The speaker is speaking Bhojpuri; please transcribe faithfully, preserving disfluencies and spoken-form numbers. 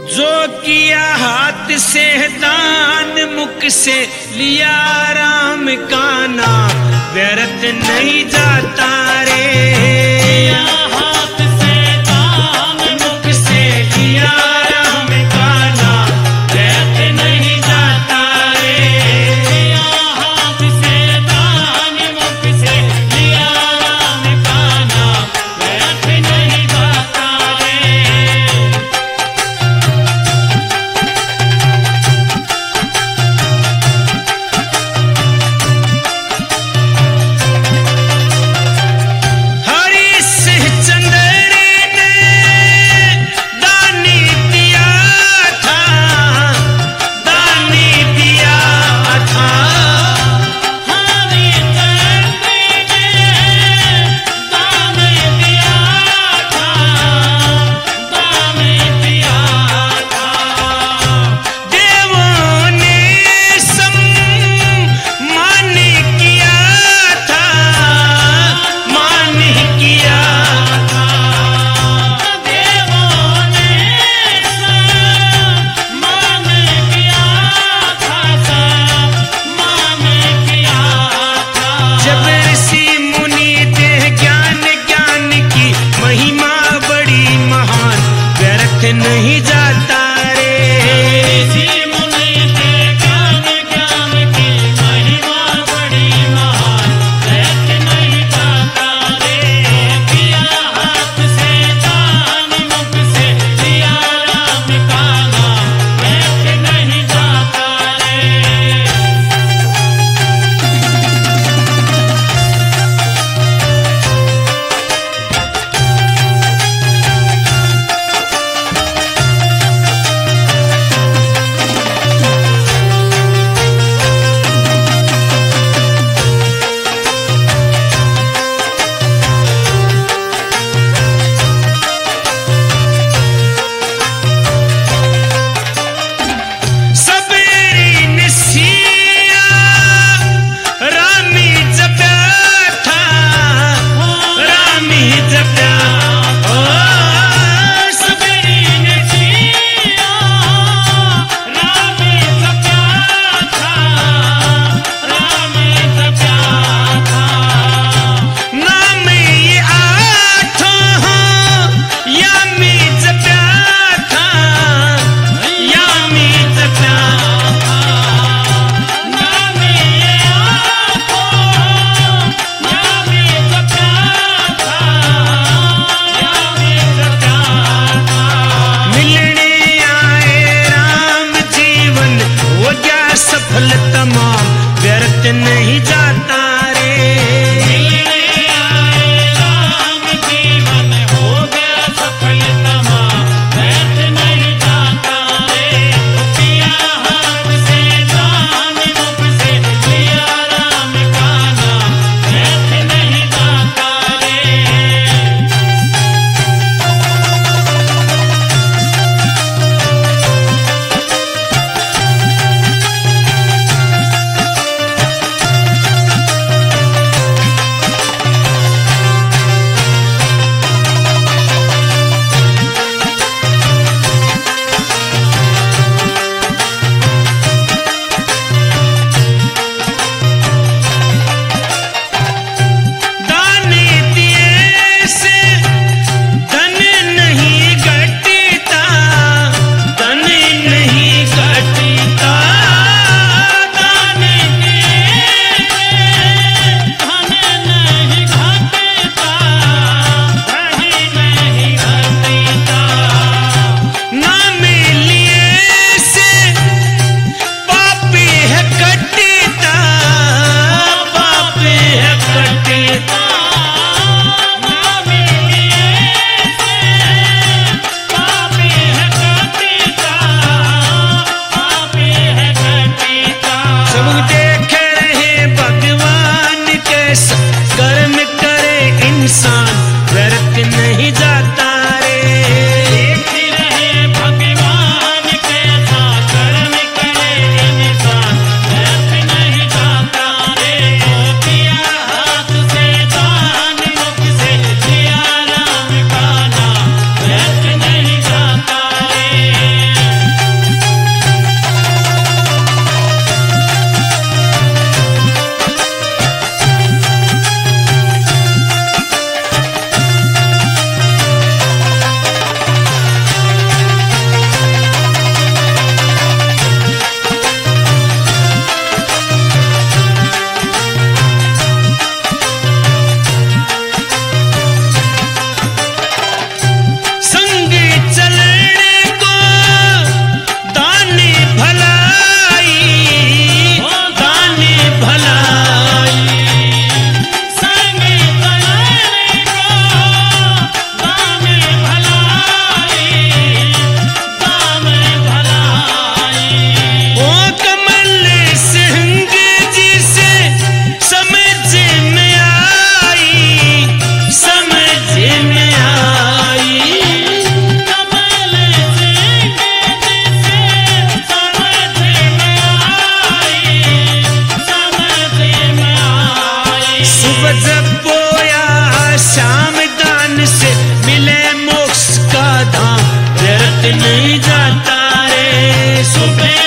जो किया हाथ से दान, मुख से लिया राम का नाम, व्यर्थ नहीं जाता रे। हाथ से दान, मुख से लिया राम का नाम, व्यर्थ नहीं जाता रे। हाथ से दान, मुख से लिया राम का नाम, व्यर्थ नहीं जाता रे। नहीं जाता रे। ऋषि मुनि के ज्ञान ज्ञान की महिमा बड़ी महान, व्यर्थ नहीं जाता रे। किया हाथ से दान, मुख से लिया राम का नाम, व्यर्थ नहीं जाता रे। सफल तमाम, व्यर्थ नहीं जाता रे। मिलने आए राम, जीवन हो गया सफल तमाम, व्यर्थ नहीं जाता रे। किया हाथ से दान, मुख से लिया राम का नाम, व्यर्थ नहीं जाता रे। सुबह